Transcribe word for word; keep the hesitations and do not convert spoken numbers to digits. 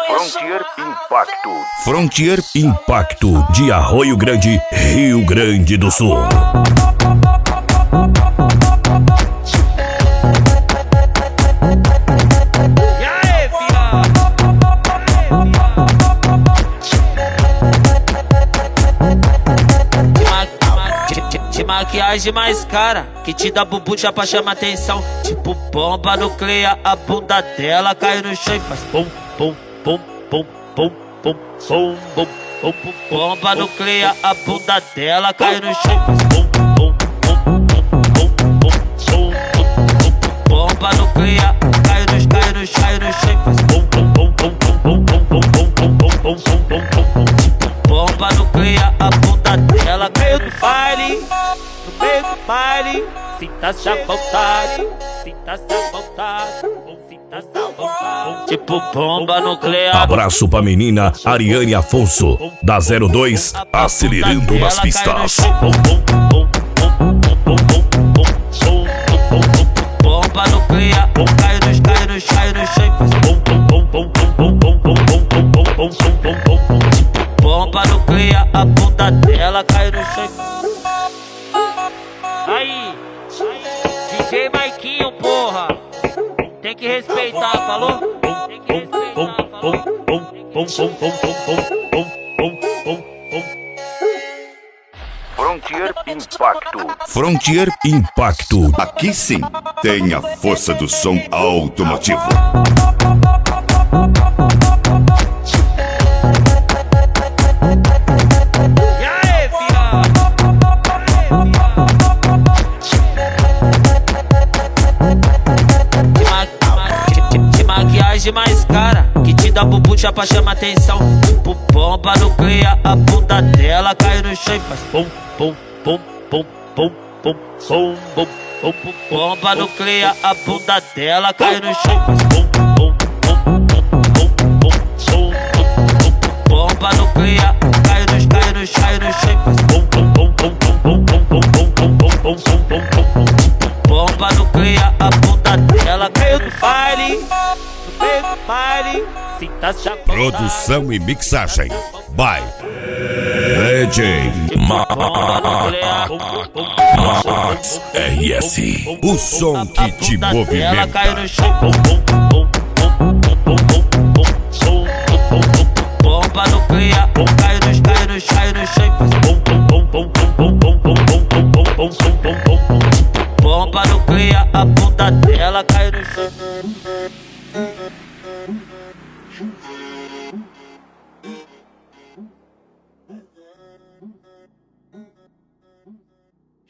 Frontier Impacto. Frontier Impacto de Arroio Grande, Rio Grande do Sul. De maquiagem mais cara, que te dá bubucha pra chamar atenção. Tipo bomba nuclear, a bunda dela cai no chão e faz pum, pum, pum, pum, pum, pum, pum, pum, pum, pum. Bomba nuclear, a bunda dela cai no chão e faz pum, pum, pum, pum, pum, pum, pum, pum. Bomba nuclear, cai no, cai no, cai no chão e faz pum, pum, pum, pum, pum, pum, pum, pum, pum, pum, pum, pum, pum. Bomba nuclear, a bunda dela caiu no baile, no meio do baile. Sinta-se à vontade, sinta-se à vontade, sinta-se à vontade. Tipo bomba nuclear. Abraço pra menina Ariane Afonso, da zero dois, acelerando nas pistas. Bomba nuclear, cai no, cai no, cai no chão, faz bom, bom, bom, bom, bom, bom, bom, bom, bom, bom, bom, bom. Bomba nuclear, a bunda dela cai no chão. Aí, D J Maiquinho, porra, tem que respeitar, falou? Tem que respeitar, Frontier Impacto. Frontier Impacto. Aqui sim tem a força do som automotivo. De mais cara, que te dá bubucha pra chamar atenção. Tipo bomba nuclear, a bunda dela cai no chão e faz pum, pum, pum, pum, pum, pum, pum, pum, pum, pum. Bomba nuclear, a bunda dela cai no chão e faz pum, pum, pum, pum, pum, pum, pum, pum. Bomba nuclear, cai no, cai no, cai no chão e faz pum, pum, pum, pum, pum, pum, pum, pum, pum, pum, pum, pum. Bomba nuclear, a bunda dela caiu no baile. Produção e mixagem by D J Max R S. O som que te movimenta. Bomba nuclear, cai no, cai no, cai no chão, faz bom, bom, bom, bom, bom, bom, bom, bom, bom, bom, bom. Bomba nuclear, a bunda dela cai no chão.